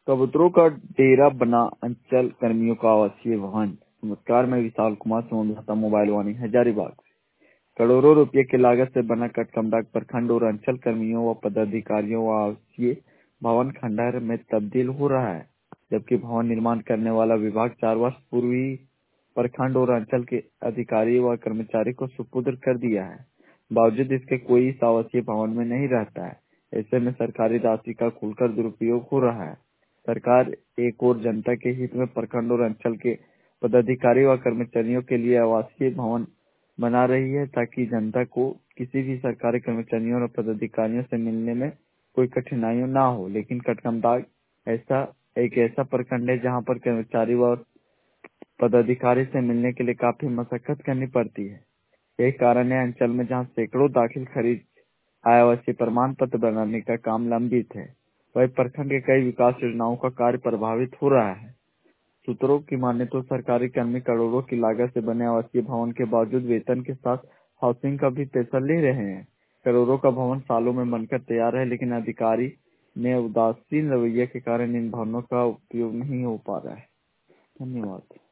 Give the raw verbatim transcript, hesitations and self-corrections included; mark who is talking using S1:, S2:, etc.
S1: कबूतरों का डेरा बना अंचल कर्मियों का आवासीय भवन। नमस्कार, मैं विशाल कुमार सोनभद्र मोबाइल वाणी हजारीबाग से। करोड़ों रुपए की लागत से बना कटकमदाग प्रखंड और अंचल कर्मियों व पदाधिकारियों व आवासीय भवन खंडहर में तब्दील हो रहा है, जबकि भवन निर्माण करने वाला विभाग चार वर्ष पूर्व ही प्रखंड और अंचल के अधिकारी व कर्मचारी को सुपुर्द कर दिया है। बावजूद इसके कोई इस आवासीय भवन में नहीं रहता है। ऐसे में सरकारी राशि का खुलकर दुरुपयोग हो रहा है। सरकार एक और जनता के हित में प्रखंड और अंचल के पदाधिकारी व कर्मचारियों के लिए आवासीय भवन बना रही है, ताकि जनता को किसी भी सरकारी कर्मचारियों और पदाधिकारियों से मिलने में कोई कठिनाई ना हो। लेकिन कटकमदाग ऐसा एक ऐसा प्रखंड है जहां पर कर्मचारी व पदाधिकारी से मिलने के लिए काफी मशक्कत करनी पड़ती है। यही कारण है अंचल में जहां सैकड़ों दाखिल खारिज आवासीय प्रमाण पत्र बनाने का काम लंबित है, वही प्रखंड के कई विकास योजनाओं का कार्य प्रभावित हो रहा है। सूत्रों की माने तो सरकारी कर्मी करोड़ों की लागत से बने आवासीय भवन के बावजूद वेतन के साथ हाउसिंग का भी पैसा ले रहे हैं। करोड़ों का भवन सालों में बनकर तैयार है, लेकिन अधिकारी ने उदासीन रवैये के कारण इन भवनों का उपयोग नहीं हो पा रहा है। धन्यवाद।